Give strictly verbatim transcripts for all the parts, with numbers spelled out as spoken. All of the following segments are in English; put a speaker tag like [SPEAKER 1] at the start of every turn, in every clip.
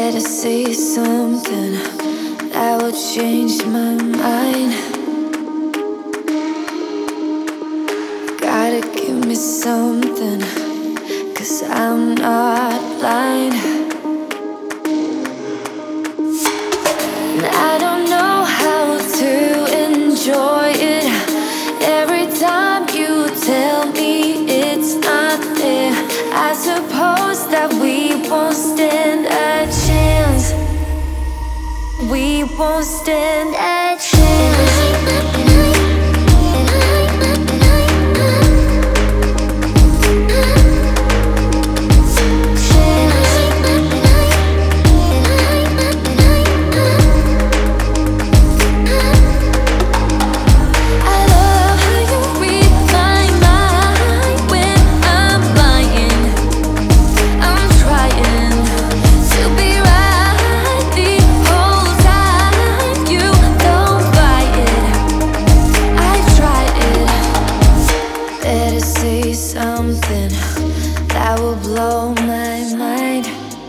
[SPEAKER 1] Better say something that will change my mind. Gotta give me something, 'cause I'm not blind. And I don't know how to enjoy it. Every time you tell me it's not there, I suppose that we won't stand a chance. We won't stand a chance. Say something that will blow my mind.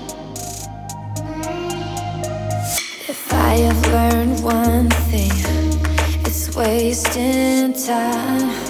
[SPEAKER 1] If I have learned one thing, it's wasting time.